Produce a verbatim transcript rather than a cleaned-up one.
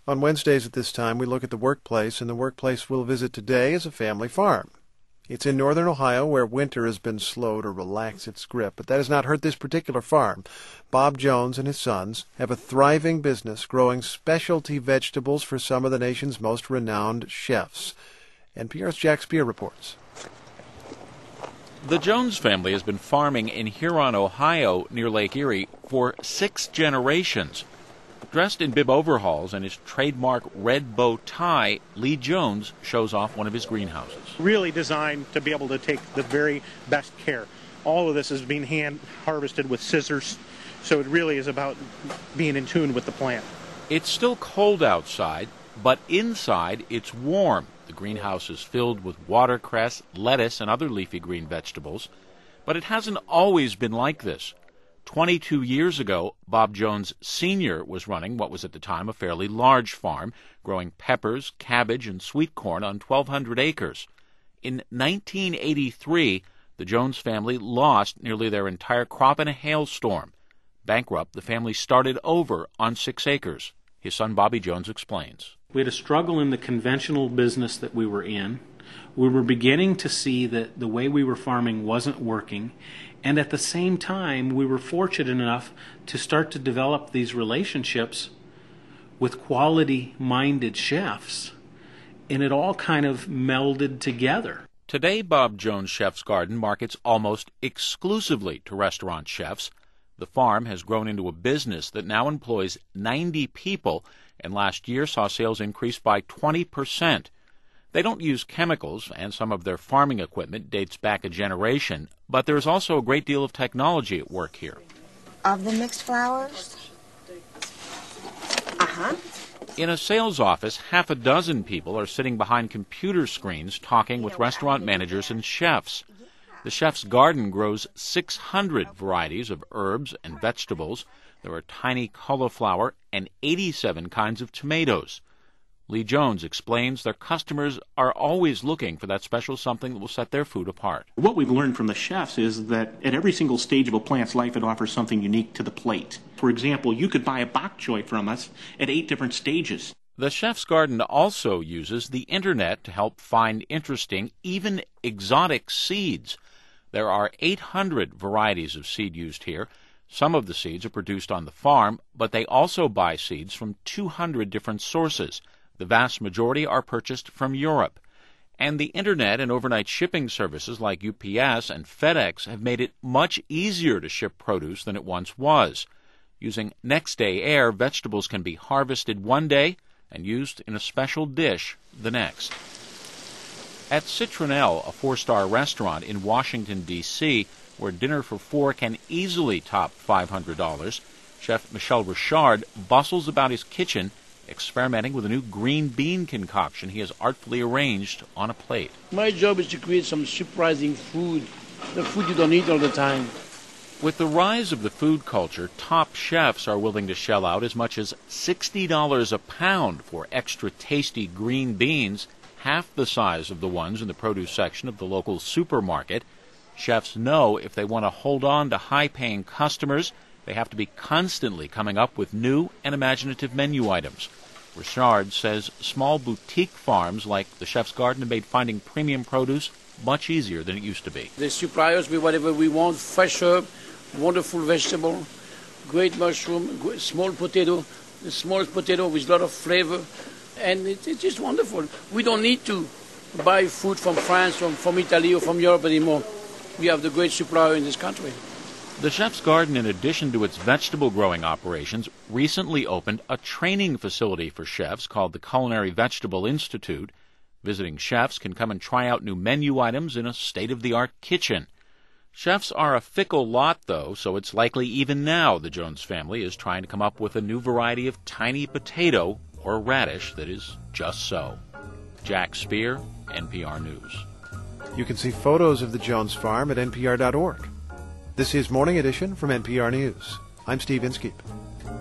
On Wednesdays at this time, we look at the workplace, and the workplace we'll visit today is a family farm. It's in northern Ohio, where winter has been slow to relax its grip, but that has not hurt this particular farm. Bob Jones and his sons have a thriving business growing specialty vegetables for some of the nation's most renowned chefs. N P R's Jack Speer reports. The Jones family has been farming in Huron, Ohio, near Lake Erie, for six generations. Dressed in bib overalls and his trademark red bow tie, Lee Jones shows off one of his greenhouses. Really designed to be able to take the very best care. All of this is being hand harvested with scissors, so it really is about being in tune with the plant. It's still cold outside, but inside it's warm. The greenhouse is filled with watercress, lettuce, and other leafy green vegetables. But it hasn't always been like this. Twenty-two years ago, Bob Jones Senior was running what was at the time a fairly large farm, growing peppers, cabbage, and sweet corn on twelve hundred acres. In nineteen eighty-three, the Jones family lost nearly their entire crop in a hailstorm. Bankrupt, the family started over on six acres. His son Bobby Jones explains. We had a struggle in the conventional business that we were in. We were beginning to see that the way we were farming wasn't working, and at the same time we were fortunate enough to start to develop these relationships with quality-minded chefs, and it all kind of melded together. Today, Bob Jones Chef's Garden markets almost exclusively to restaurant chefs. The farm has grown into a business that now employs ninety people, and last year saw sales increase by twenty percent. They don't use chemicals, and some of their farming equipment dates back a generation, but there is also a great deal of technology at work here. Of the mixed flours? Uh-huh. In a sales office, half a dozen people are sitting behind computer screens talking with restaurant managers and chefs. The Chef's Garden grows six hundred varieties of herbs and vegetables. There are tiny cauliflower and eighty-seven kinds of tomatoes. Lee Jones explains their customers are always looking for that special something that will set their food apart. What we've learned from the chefs is that at every single stage of a plant's life, it offers something unique to the plate. For example, you could buy a bok choy from us at eight different stages. The Chef's Garden also uses the Internet to help find interesting, even exotic seeds. There are eight hundred varieties of seed used here. Some of the seeds are produced on the farm, but they also buy seeds from two hundred different sources. The vast majority are purchased from Europe. And the Internet and overnight shipping services like U P S and FedEx have made it much easier to ship produce than it once was. Using next-day air, vegetables can be harvested one day and used in a special dish the next. At Citronelle, a four-star restaurant in Washington, D C, where dinner for four can easily top five hundred dollars, Chef Michel Richard bustles about his kitchen, experimenting with a new green bean concoction he has artfully arranged on a plate. My job is to create some surprising food, the food you don't eat all the time. With the rise of the food culture, top chefs are willing to shell out as much as sixty dollars a pound for extra tasty green beans, half the size of the ones in the produce section of the local supermarket. Chefs know if they want to hold on to high-paying customers, they have to be constantly coming up with new and imaginative menu items. Richard says small boutique farms like the Chef's Garden have made finding premium produce much easier than it used to be. They supply us with whatever we want, fresh herb, wonderful vegetable, great mushroom, great small potato, the small potato with a lot of flavor, and it, it's just wonderful. We don't need to buy food from France, from, from Italy, or from Europe anymore. We have the great supplier in this country. The Chef's Garden, in addition to its vegetable growing operations, recently opened a training facility for chefs called the Culinary Vegetable Institute. Visiting chefs can come and try out new menu items in a state-of-the-art kitchen. Chefs are a fickle lot, though, so it's likely even now the Jones family is trying to come up with a new variety of tiny potato or radish that is just so. Jack Speer, N P R News. You can see photos of the Jones farm at N P R dot org. This is Morning Edition from N P R News. I'm Steve Inskeep.